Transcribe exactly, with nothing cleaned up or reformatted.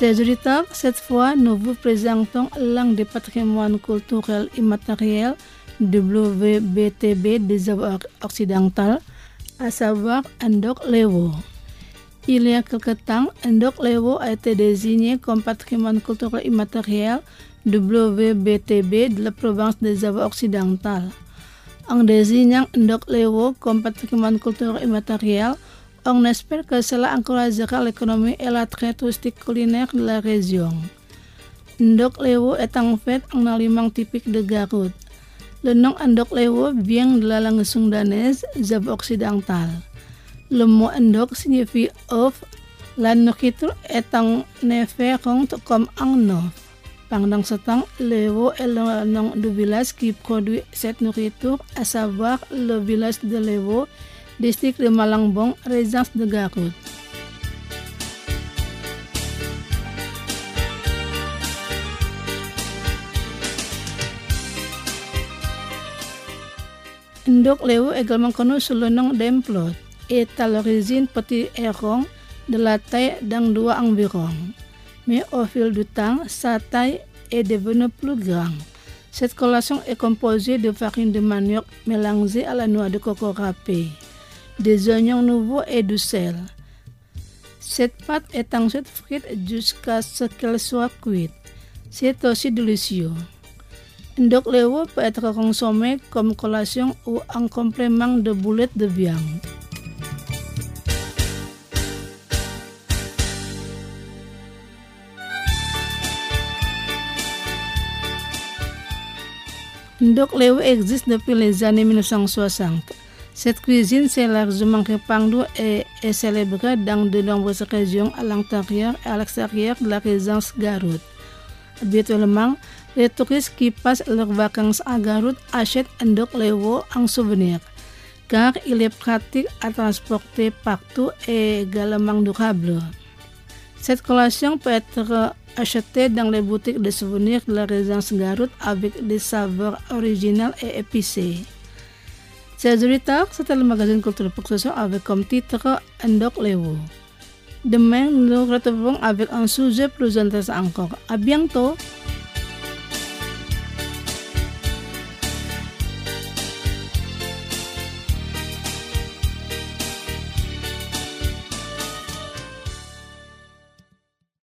Chers auditeurs, cette fois, nous vous présentons l'un des patrimoines culturels immatériels W B T B des œuvres occidentales, à savoir Ndok Lewo. Il y a quelque temps, Ndok Lewo a été désigné comme patrimoine culturel immatériel W B T B de la province des œuvres occidentales. En désignant Ndok Lewo comme patrimoine culturel immatériel, on espère que cela encouragera l'économie et l'attrait touristique culinaire de la région. Ndok Lewo est en fait un aliment typique de Garut. Le nom Ndok Lewo vient de la langue soundanaise œuvre occidentale. Le mot Ndok signifie œuf. La nourriture est en effet ronde comme un œuf. Pendant ce temps, Lewo est le nom du village qui produit cette nourriture, à savoir le village de Lewo, district de Malangbong, résidence de Garut. Ndok Lewo, également connu sous le nom d'Emplot, est à l'origine petit héron de la taille d'un doigt environ. Mais au fil du temps, sa taille est devenue plus grande. Cette collation est composée de farine de manioc mélangée à la noix de coco râpée, des oignons nouveaux et du sel. Cette pâte est ensuite frite jusqu'à ce qu'elle soit cuite. C'est aussi délicieux. Ndok Lewo peut être consommé comme collation ou en complément de boulettes de viande. Ndok Lewo existe depuis les années mille neuf cent soixante. Cette cuisine s'est largement répandue et est célébrée dans de nombreuses régions à l'intérieur et à l'extérieur de la résidence Garut. Habituellement, les touristes qui passent leurs vacances à Garut achètent Ndok Lewo en souvenir, car il est pratique à transporter partout et également durable. Cette collation peut être achetée dans les boutiques de souvenirs de la résidence Garut avec des saveurs originales et épicées. Chers auditeurs, c'était le magazine Culture Production avec comme titre Ndok Lewo. Demain, nous nous retrouvons avec un sujet plus intéressant encore. À bientôt!